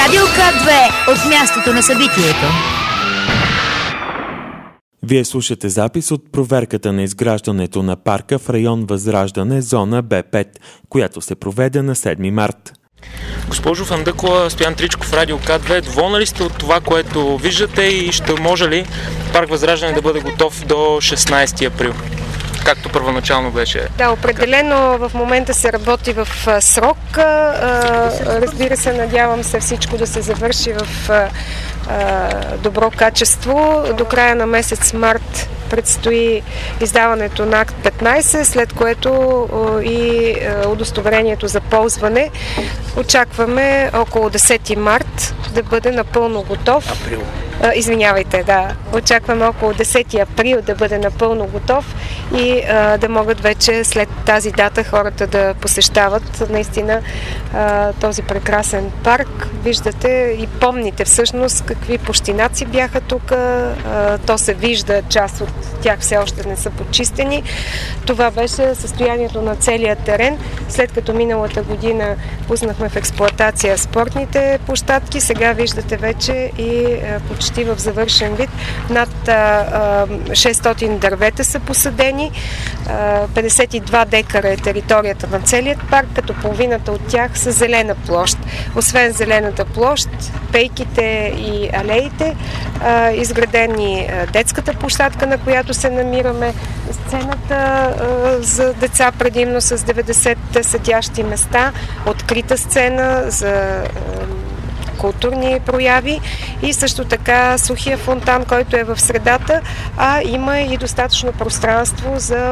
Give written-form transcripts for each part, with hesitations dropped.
Радио К2 от мястото на събитието. Вие слушате запис от проверката на изграждането на парка в район Възраждане, зона Б5, която се проведе на 7 март. Госпожо Фандъкова, Стоян Тричков, Радио К2, доволна ли сте от това, което виждате и ще може ли парк Възраждане да бъде готов до 16 април? Както първоначално беше. Да, определено в момента се работи в срок. Разбира се, надявам се всичко да се завърши в добро качество. До края на месец март предстои издаването на акт 15, след което и удостоверението за ползване. Очакваме около 10 март да бъде напълно готов. Април. Извинявайте, да. Очакваме около 10 април да бъде напълно готов и да могат вече след тази дата хората да посещават наистина този прекрасен парк. Виждате и помните всъщност какви пущинаци бяха тук. То се вижда, част от тях все още не са почистени. Това беше състоянието на целия терен. След като миналата година пуснахме в експлоатация спортните площадки, сега виждате вече и почти в завършен вид. Над 600 дървета са посадени. 52 декара е територията на целият парк, като половината от тях са зелена площ. Освен зелената площ, пейките и алеите, изградени детската площадка, на която се намираме, сцената за деца предимно с 90 седящи места, открита сцена за културни прояви и също така сухия фонтан, който е в средата, а има и достатъчно пространство за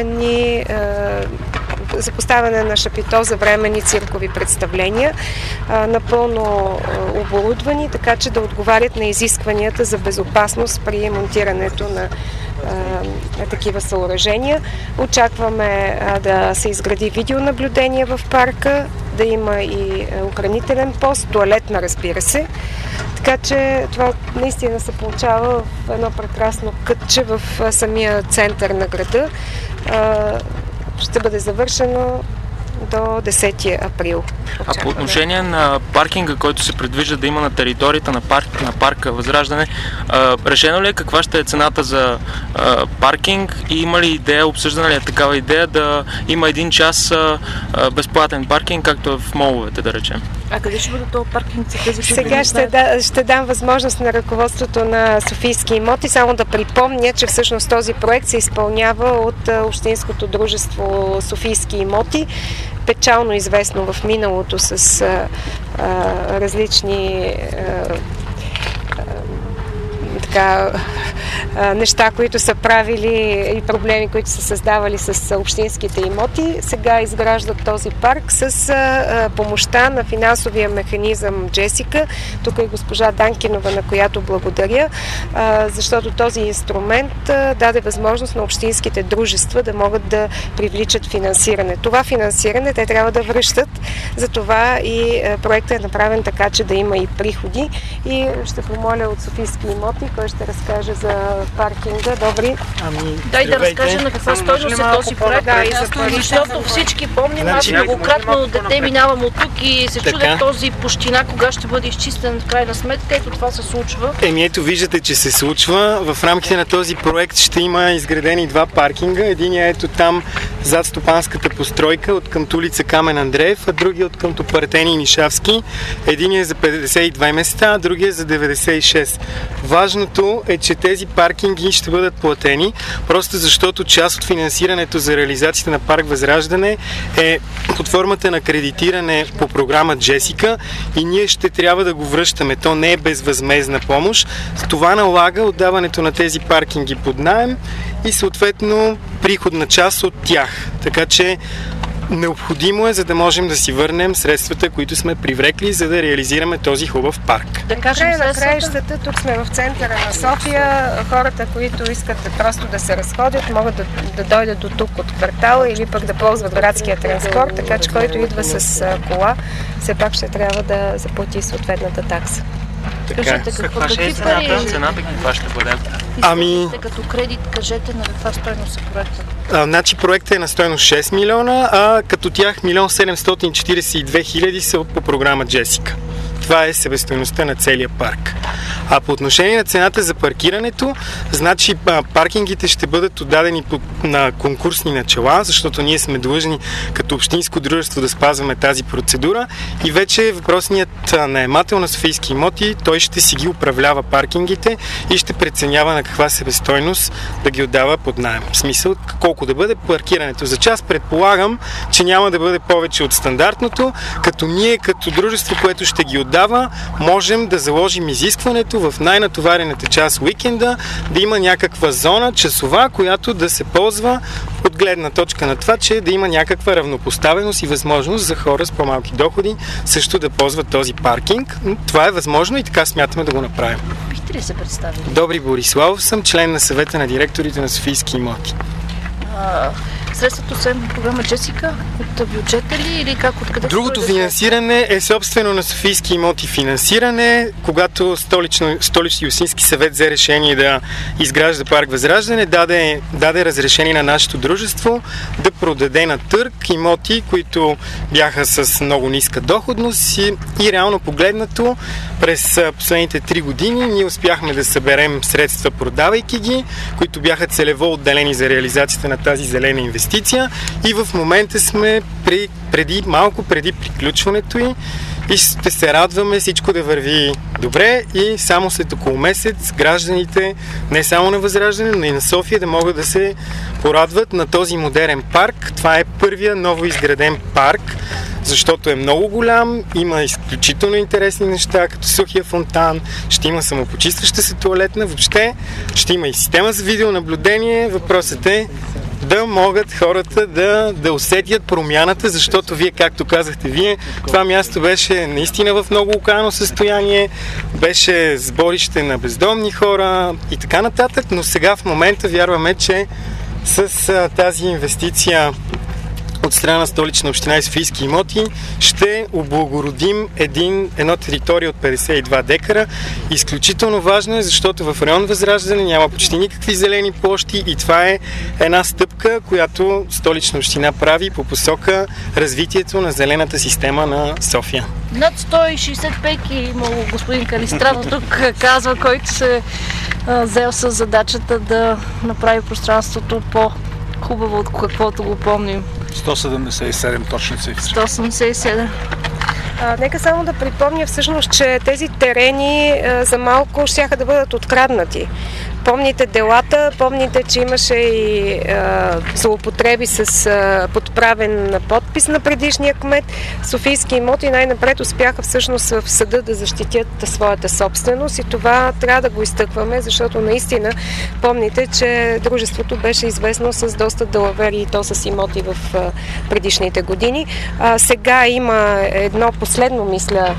за поставяне на шапито за временни циркови представления, напълно оборудвани, така че да отговарят на изискванията за безопасност при монтирането на такива съоръжения. Очакваме да се изгради видеонаблюдение в парка, да има и охранителен пост, туалетна, разбира се. Така че това наистина се получава в едно прекрасно кътче в самия център на града. Ще бъде завършено до 10 април. А по отношение на паркинга, който се предвижда да има на територията на парка Възраждане, решено ли е каква ще е цената за паркинг и има ли идея, обсъждана ли е такава идея да има 1 час безплатен паркинг, както е в моловете, да речем? А къде ще бъде този паркинг? Сега ще дам възможност на ръководството на Софийски имоти само да припомня, че всъщност този проект се изпълнява от Общинското дружество Софийски имоти, печално известно в миналото с различни неща, които са правили и проблеми, които са създавали с общинските имоти. Сега изграждат този парк с помощта на финансовия механизъм Джесика. Тук е госпожа Данкинова, на която благодаря, защото този инструмент даде възможност на общинските дружества да могат да привличат финансиране. Това финансиране те трябва да връщат, затова и проектът е направен така, че да има и приходи. И ще помоля от Софийски имоти, кой ще разкаже за паркинга. Добри. Дай да разкажем на каква стойност е този проект, защото всички помним, аз многократно дете минавам от тук и се чудя този пущина кога ще бъде изчистен в крайна сметка. Ето това се случва. Ето виждате, че се случва. В рамките на този проект ще има изградени 2 паркинга. Единият ето там зад стопанската постройка от към улица Камен Андреев, а другия от към Партени и Нишавски. Единият е за 52 места, а другия е за 96. Важното е, че тези паркинги ще бъдат платени, просто защото част от финансирането за реализацията на парк Възраждане е под формата на кредитиране по програма Джесика и ние ще трябва да го връщаме. То не е безвъзмездна помощ. Това налага отдаването на тези паркинги под наем и съответно приходна част от тях. Така че необходимо е, за да можем да си върнем средствата, които сме привлекли, за да реализираме този хубав парк. Да кажем на краищата, тук сме в центъра на София. Хората, които искат просто да се разходят, могат да дойдат до тук от квартала или пък да ползват градския транспорт, така че който идва с кола, все пак ще трябва да заплати съответната такса. Кажете какви пари? Цената каква ще бъде? Като кредит, кажете на каква стойност е проектът? Значи проектът е на стойност 6 милиона, а като тях 1 742 000 са по програма Джесика. Това е себестойността на целия парк. А по отношение на цената за паркирането, значи паркингите ще бъдат отдадени на конкурсни начала, защото ние сме длъжни като общинско дружество да спазваме тази процедура и вече въпросният наемател на Софийски имоти, той ще си ги управлява паркингите и ще преценява на каква себестойност да ги отдава под наем. В смисъл колко да бъде паркирането. За час предполагам, че няма да бъде повече от стандартното, като ние като дружество, което ще ги отдава, можем да заложим изискването в най-натоварената част уикенда да има някаква зона часова, която да се ползва от гледна точка на това, че да има някаква равнопоставеност и възможност за хора с по-малки доходи също да ползват този паркинг. Това е възможно и така смятаме да го направим. Бихте ли се представили? Добри Бориславов съм, член на съвета на директорите на Софийски имоти. Средството са програма Джесика от бюджета ли или как? Откъде? Другото финансиране е собствено на Софийски имоти финансиране. Когато Столични и Общински съвет взе решение да изгражда парк Възраждане, даде разрешение на нашето дружество да продаде на търг имоти, които бяха с много ниска доходност и реално погледнато през последните 3 години ние успяхме да съберем средства, продавайки ги, които бяха целево отделени за реализацията на тази зелена инвестиция и в момента сме малко преди приключването й и ще се радваме всичко да върви добре и само след около месец гражданите не само на Възраждане, но и на София да могат да се порадват на този модерен парк. Това е първия ново изграден парк, защото е много голям, има изключително интересни неща, като сухия фонтан, ще има самопочистваща се тоалетна, въобще ще има и система за видеонаблюдение. Въпросът е да могат хората да усетят промяната, защото вие, както казахте това място беше наистина в много окаяно състояние, беше сборище на бездомни хора и така нататък, но сега в момента вярваме, че с тази инвестиция от страна на Столична община и Софийски имоти ще облагородим една територия от 52 декара. Изключително важно е, защото в район Възраждане няма почти никакви зелени площи и това е една стъпка, която Столична община прави по посока развитието на зелената система на София. Над 160 пеки имало господин Калистрат тук казва, който се взел с задачата да направи пространството по-хубаво, от каквото го помним. 177 точно цифри. 177. Нека само да припомня всъщност, че тези терени за малко щяха да бъдат откраднати. Помните делата, помните, че имаше и злоупотреби с подправен подпис на предишния кмет. Софийски имоти най-напред успяха всъщност в съда да защитят своята собственост и това трябва да го изтъкваме, защото наистина помните, че дружеството беше известно с доста далавери и то с имоти в предишните години. Сега има едно последно, мисля,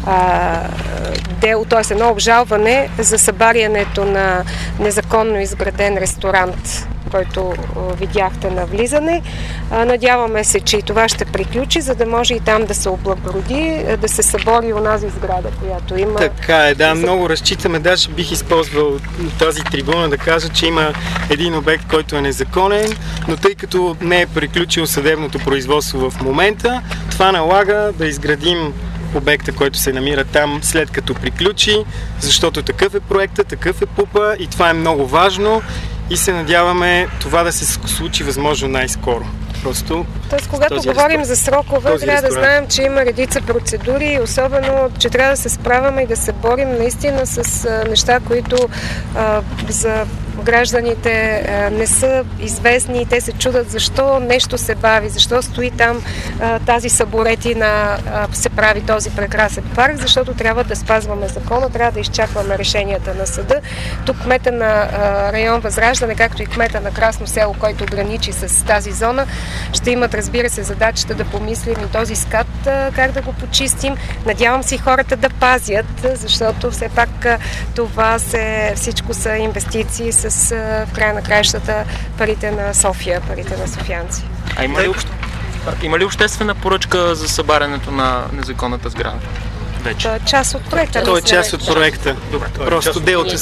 дело, т.е. едно обжалване за събарянето на незаконно изграден ресторант, който видяхте на влизане. Надяваме се, че и това ще приключи, за да може и там да се облагороди, да се събори онази сграда, която има. Така е, да, много разчитаме. Даже бих използвал тази трибуна да кажа, че има един обект, който е незаконен, но тъй като не е приключил съдебното производство в момента, това налага да изградим обекта, който се намира там след като приключи, защото такъв е проекта, такъв е ПУП-а и това е много важно и се надяваме това да се случи възможно най-скоро. Тоест, когато говорим за срокове, трябва да знаем, че има редица процедури и особено, че трябва да се справяме и да се борим наистина с неща, които за гражданите не са известни и те се чудат защо нещо се бави, защо стои там тази съборетина, се прави този прекрасен парк, защото трябва да спазваме закона, трябва да изчакваме решенията на съда. Тук кмета на район Възраждане, както и кмета на Красно село, който граничи с тази зона, ще имат, разбира се, задачата да помислим и този скат, как да го почистим. Надявам се хората да пазят, защото все пак това всичко са инвестиции с в края на краищата парите на София, парите на софиянци. Има ли обществена поръчка за събарянето на незаконната сграда? вече? Това е част от проекта. Това е част от проекта. Добре. Просто делото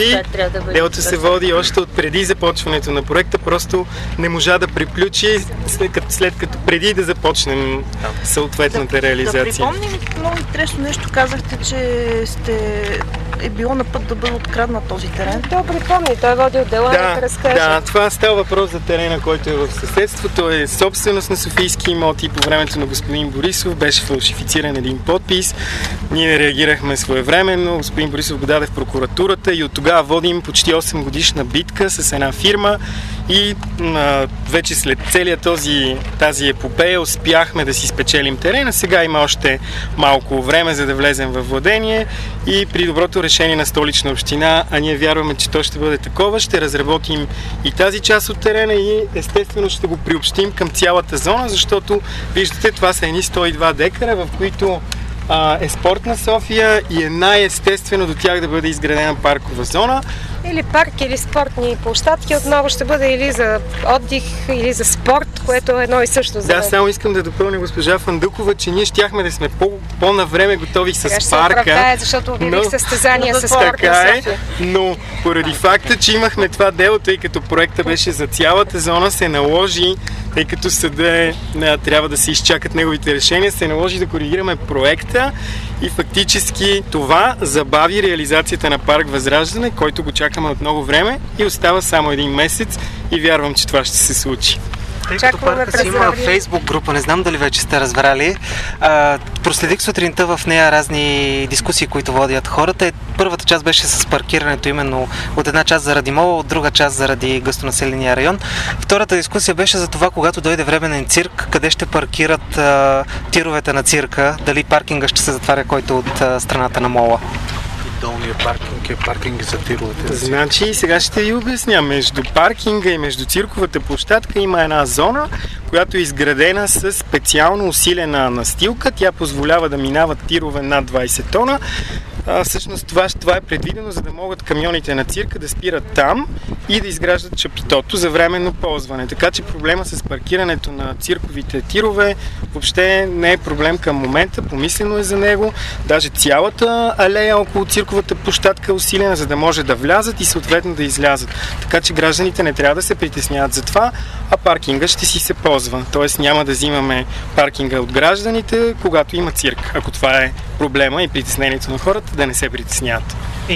се води още от преди започването на проекта, просто не можа да приключи след като преди да започнем съответната реализация. Да припомним, много интересно нещо казахте, че е било на път да бъде откраднат този терен. То припомни, той е водил дела да разкаже. Да, това става въпрос за терена, който е в съседството. Е собственост на софийски имоти. По времето на господин Борисов беше фалшифициран един подпис. Ние реагирахме своевременно. Господин Борисов го даде в прокуратурата и от тогава водим почти 8 годишна битка с една фирма и вече след целият тази епопея успяхме да си спечелим терена. Сега има още малко време, за да влезем във владение и при доброто решение на Столична община, а ние вярваме, че то ще бъде такова, ще разработим и тази част от терена и естествено ще го приобщим към цялата зона, защото виждате, това са едни 102 декара, в които е спортна София и е най-естествено до тях да бъде изградена паркова зона. Или парк, или спортни площадки. Отново ще бъде или за отдих, или за спорт, което е едно и също. Да, само искам да допълня госпожа Фандукова, че ние щяхме да сме по-навреме готови с парка. Сега ще се оправдае, защото обявих състезания с спортна София. Но поради факта, че имахме това дело, тъй като проекта беше за цялата зона, се наложи, тъй като съда трябва да се изчакат неговите решения, се наложи да коригираме проекта и фактически това забави реализацията на парк Възраждане, който го чакаме от много време и остава само един месец и вярвам, че това ще се случи. Тъй като парка си има Фейсбук група, не знам дали вече сте разбрали. Проследих сутринта в нея разни дискусии, които водят хората. Първата част беше с паркирането, именно от една част заради мола, от друга част заради гъстонаселения район. Втората дискусия беше за това, когато дойде временен цирк, къде ще паркират тировете на цирка, дали паркинга ще се затваря, който от страната на мола. Долния паркинг е паркинг за тировете. Значи, сега ще ви обясня. Между паркинга и между цирковата площадка има една зона, която е изградена с специално усилена настилка. Тя позволява да минават тирове над 20 тона. Всъщност това е предвидено, за да могат камионите на цирка да спират там и да изграждат чапитото за временно ползване. Така че проблема с паркирането на цирковите тирове въобще не е проблем към момента, помислено е за него. Даже цялата алея около цирковата площадка е усилена, за да може да влязат и съответно да излязат. Така че гражданите не трябва да се притесняват за това, а паркинга ще си се ползва. Тоест няма да взимаме паркинга от гражданите, когато има цирк. Ако това е проблема и притеснението на хората, да не се притесняват. И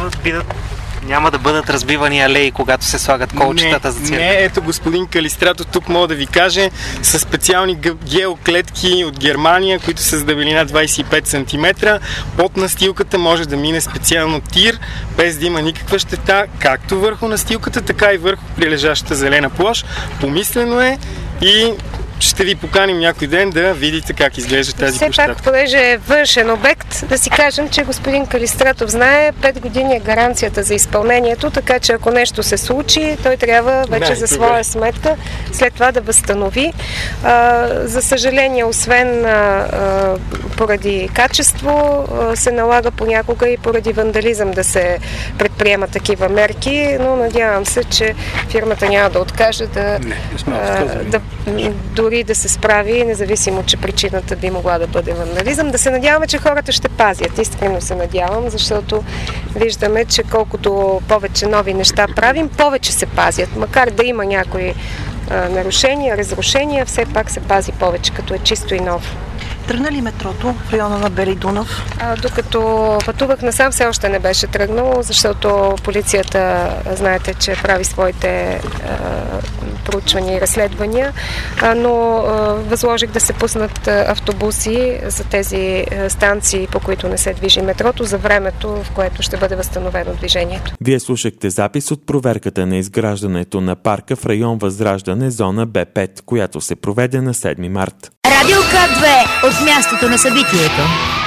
няма да бъдат разбивани алеи, когато се слагат колчетата за цирк. Не, ето господин Калистрато тук мога да ви каже, с специални геоклетки от Германия, които са с дебелина 25 см. Под настилката може да мине специално тир, без да има никаква щета, както върху настилката, така и върху прилежащата зелена площ. Помислено е и ще ви поканим някой ден да видите как изглежда тази площадка. Все пак, понеже е външен обект, да си кажем, че господин Калистратов знае, 5 години е гаранцията за изпълнението, така че ако нещо се случи, той трябва вече за своя сметка след това да възстанови. За съжаление, освен поради качество, се налага понякога и поради вандализъм да се предприемат такива мерки, но надявам се, че фирмата няма да откаже дори да се справи, независимо, че причината би могла да бъде вандализъм. Да се надяваме, че хората ще пазят. Искрено се надявам, защото виждаме, че колкото повече нови неща правим, повече се пазят. Макар да има някои нарушения, разрушения, все пак се пази повече, като е чисто и ново. Тръгна ли метрото в района на Бели Дунав? Докато пътувах насам, все още не беше тръгнало, защото полицията, знаете, че прави своите проучвания и разследвания, но възложих да се пуснат автобуси за тези станции, по които не се движи метрото, за времето, в което ще бъде възстановено движението. Вие слушахте запис от проверката на изграждането на парка в район Възраждане, зона Б5, която се проведе на 7 март. Радио К2 от мястото на събитието.